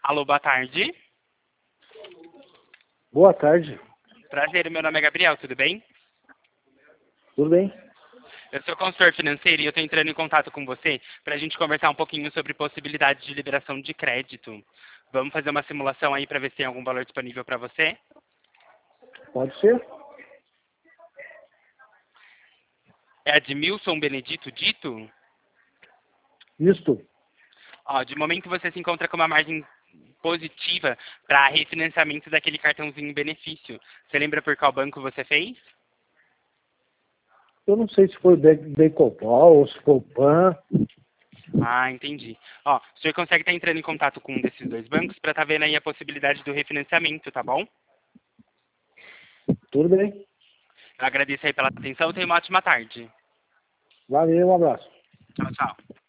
Alô, boa tarde. Boa tarde. Prazer, meu nome é Gabriel, tudo bem? Tudo bem? Eu sou consultor financeiro e eu estou entrando em contato com você para a gente conversar um pouquinho sobre possibilidades de liberação de crédito. Vamos fazer uma simulação aí para ver se tem algum valor disponível para você? Pode ser? É a de Milson Benedito Dito? Isto. Ó, de momento você se encontra com uma margem positiva para refinanciamento daquele cartãozinho benefício. Você lembra por qual banco você fez? Eu não sei se foi o Decopal ou se foi o PAN. Ah, entendi. Ó, o senhor consegue estar entrando em contato com um desses dois bancos para estar vendo aí a possibilidade do refinanciamento, tá bom? Tudo bem. Eu agradeço aí pela atenção, tenha uma ótima tarde. Valeu, um abraço. Tchau, tchau.